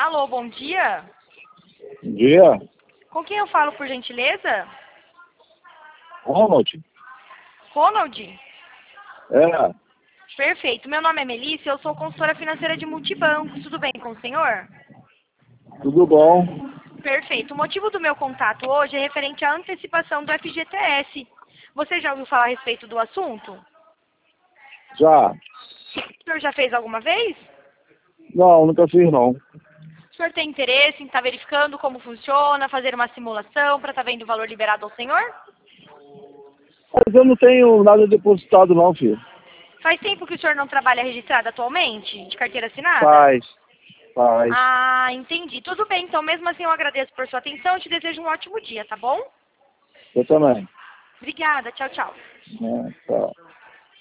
Alô, bom dia. Bom dia. Com quem eu falo, por gentileza? Ronald? Ronald? É, Perfeito. Meu nome é Melissa e eu sou consultora financeira de multibancos. Tudo bem com o senhor? tudo bom? Perfeito. O motivo do meu contato hoje é referente à antecipação do FGTS. Você já ouviu falar a respeito do assunto? Já? O senhor já fez alguma vez? Não, nunca fiz não. O senhor tem interesse em estar verificando como funciona, fazer uma simulação para estar vendo o valor liberado ao senhor? Mas eu não tenho nada depositado não, filho. Faz tempo que o senhor não trabalha registrado atualmente, de carteira assinada? Faz. Ah, entendi. Tudo bem, então mesmo assim eu agradeço por sua atenção e te desejo um ótimo dia, tá bom? Eu também. Obrigada, tchau, tchau. Tá.